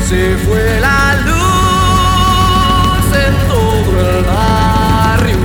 Se fue la luz en todo el barrio.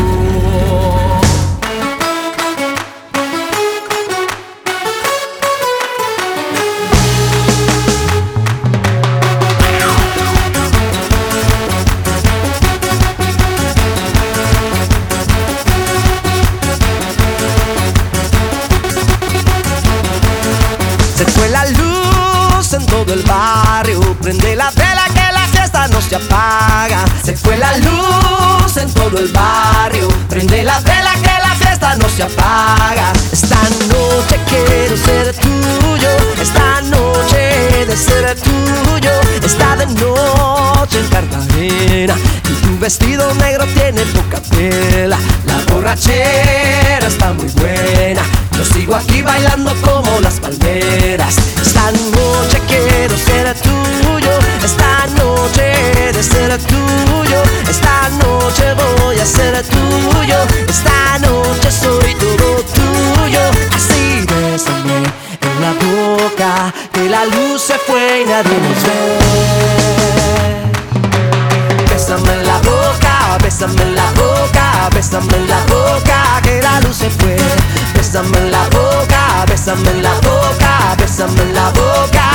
Se fue la luz en todo el barrio. Prende la vela que la fiesta no se apaga. Se fue la luz en todo el barrio. Prende la vela que la fiesta no se apaga. Esta noche quiero ser tuyo. Esta noche de ser tuyo. Está de noche en Cartagena y tu vestido negro tiene poca tela. La borrachera está muy buena. Yo sigo aquí bailando como las palmeras. Esta noche quiero ser tuyo. Esta noche de ser tuyo. Esta noche voy a ser tuyo. Esta noche soy todo tuyo. Así bésame en la boca, que la luz se fue y nadie nos ve. Bésame en la boca, bésame en la boca, bésame en la boca, que la luz se fue. Bésame en la boca, bésame en la boca, bésame en la boca.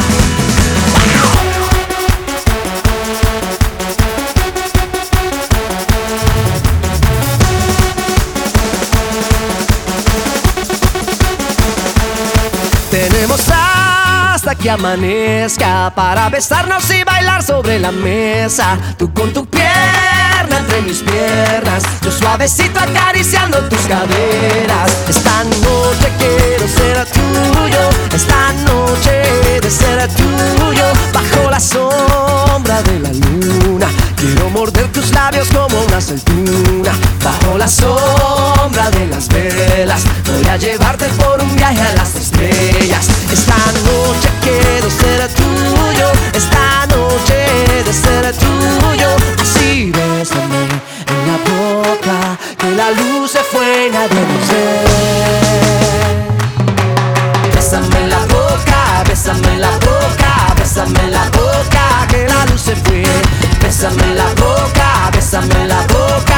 Tenemos hasta que amanezca para besarnos y bailar sobre la mesa. Tú con tu pierna entre mis piernas, yo suavecito acariciando tus caderas. Esta noche quiero ser tuyo. Esta noche de ser tuyo. Bajo la sombra de la luna quiero morder tus labios como una aceituna. Bajo la sombra de las velas voy a llevarte por un viaje a las estrellas. Esta noche quiero ser tuyo. Esta noche de ser tuyo. Así bésame en la boca, que la luz se fue y nadie nos ve. Bésame en la boca, bésame en la boca, bésame en la boca, que la luz se fue. Bésame en la boca, bésame en la boca.